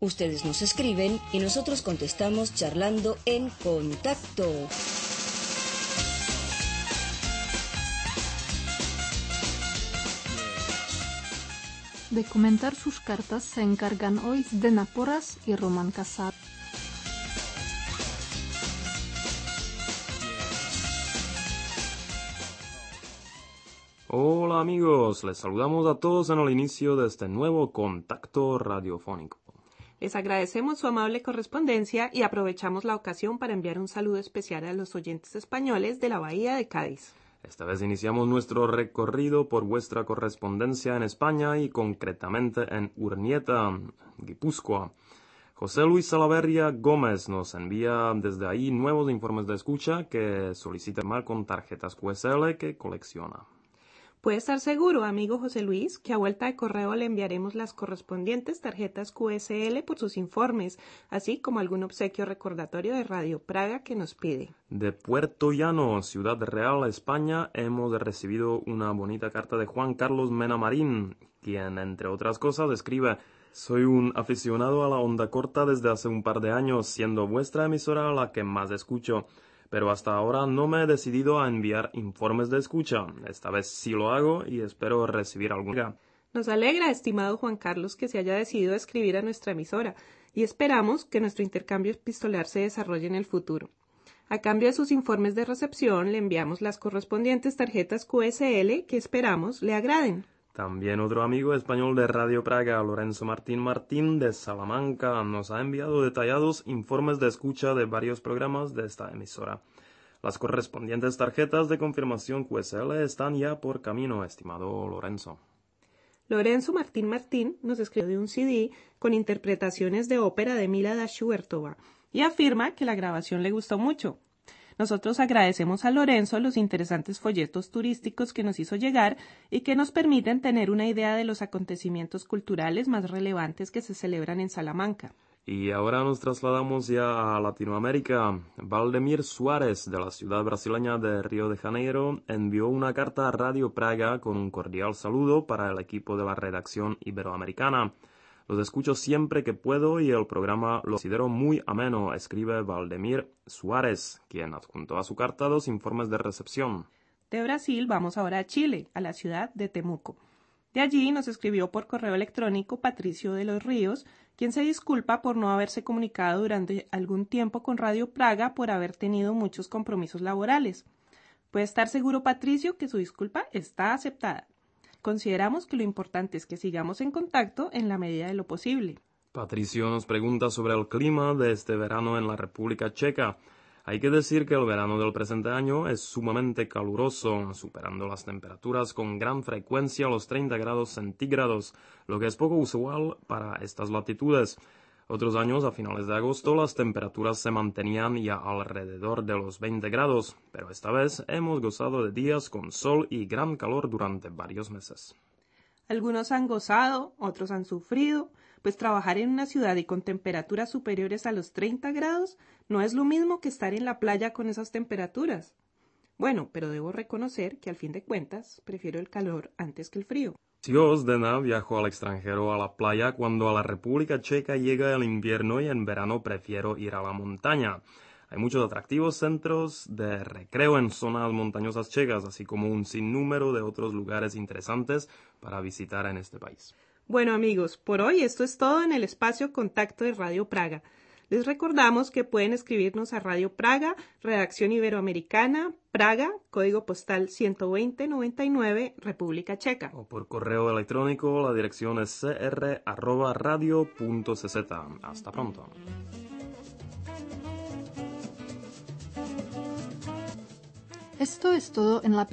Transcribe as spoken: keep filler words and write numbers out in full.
Ustedes nos escriben y nosotros contestamos charlando en contacto. De comentar sus cartas se encargan hoy Zdena Porras y Román Casado. Hola amigos, les saludamos a todos en el inicio de este nuevo contacto radiofónico. Les agradecemos su amable correspondencia y aprovechamos la ocasión para enviar un saludo especial a los oyentes españoles de la Bahía de Cádiz. Esta vez iniciamos nuestro recorrido por vuestra correspondencia en España y concretamente en Urnieta, Guipúzcoa. José Luis Salaverria Gómez nos envía desde ahí nuevos informes de escucha que solicita mal con tarjetas Q S L que colecciona. Puede estar seguro, amigo José Luis, que a vuelta de correo le enviaremos las correspondientes tarjetas Q S L por sus informes, así como algún obsequio recordatorio de Radio Praga que nos pide. De Puerto Llano, Ciudad Real, España, hemos recibido una bonita carta de Juan Carlos Mena Marín, quien, entre otras cosas, escribe: «Soy un aficionado a la onda corta desde hace un par de años, siendo vuestra emisora la que más escucho. Pero hasta ahora no me he decidido a enviar informes de escucha. Esta vez sí lo hago y espero recibir alguna». Nos alegra, estimado Juan Carlos, que se haya decidido a escribir a nuestra emisora y esperamos que nuestro intercambio epistolar se desarrolle en el futuro. A cambio de sus informes de recepción, le enviamos las correspondientes tarjetas Q S L que esperamos le agraden. También otro amigo español de Radio Praga, Lorenzo Martín Martín de Salamanca, nos ha enviado detallados informes de escucha de varios programas de esta emisora. Las correspondientes tarjetas de confirmación Q S L están ya por camino, estimado Lorenzo. Lorenzo Martín Martín nos escribió de un C D con interpretaciones de ópera de Milada Schubertova y afirma que la grabación le gustó mucho. Nosotros agradecemos a Lorenzo los interesantes folletos turísticos que nos hizo llegar y que nos permiten tener una idea de los acontecimientos culturales más relevantes que se celebran en Salamanca. Y ahora nos trasladamos ya a Latinoamérica. Valdemir Suárez, de la ciudad brasileña de Río de Janeiro, envió una carta a Radio Praga con un cordial saludo para el equipo de la redacción iberoamericana. Los escucho siempre que puedo y el programa lo considero muy ameno, escribe Valdemir Suárez, quien adjuntó a su carta dos informes de recepción. De Brasil vamos ahora a Chile, a la ciudad de Temuco. De allí nos escribió por correo electrónico Patricio de los Ríos, quien se disculpa por no haberse comunicado durante algún tiempo con Radio Praga por haber tenido muchos compromisos laborales. Puede estar seguro, Patricio, que su disculpa está aceptada. Consideramos que lo importante es que sigamos en contacto en la medida de lo posible. Patricio nos pregunta sobre el clima de este verano en la República Checa. Hay que decir que el verano del presente año es sumamente caluroso, superando las temperaturas con gran frecuencia los treinta grados centígrados, lo que es poco usual para estas latitudes. Otros años, a finales de agosto, las temperaturas se mantenían ya alrededor de los veinte grados, pero esta vez hemos gozado de días con sol y gran calor durante varios meses. Algunos han gozado, otros han sufrido, pues trabajar en una ciudad y con temperaturas superiores a los treinta grados no es lo mismo que estar en la playa con esas temperaturas. Bueno, pero debo reconocer que al fin de cuentas prefiero el calor antes que el frío. Yo, Zdena, viajo al extranjero a la playa cuando a la República Checa llega el invierno y en verano prefiero ir a la montaña. Hay muchos atractivos centros de recreo en zonas montañosas checas, así como un sinnúmero de otros lugares interesantes para visitar en este país. Bueno, amigos, por hoy esto es todo en el espacio Contacto de Radio Praga. Les recordamos que pueden escribirnos a Radio Praga, Redacción Iberoamericana, Praga, código postal ciento veinte noventa y nueve, República Checa. O por correo electrónico, la dirección es c r arroba radio punto c z. Hasta pronto. Esto es todo en la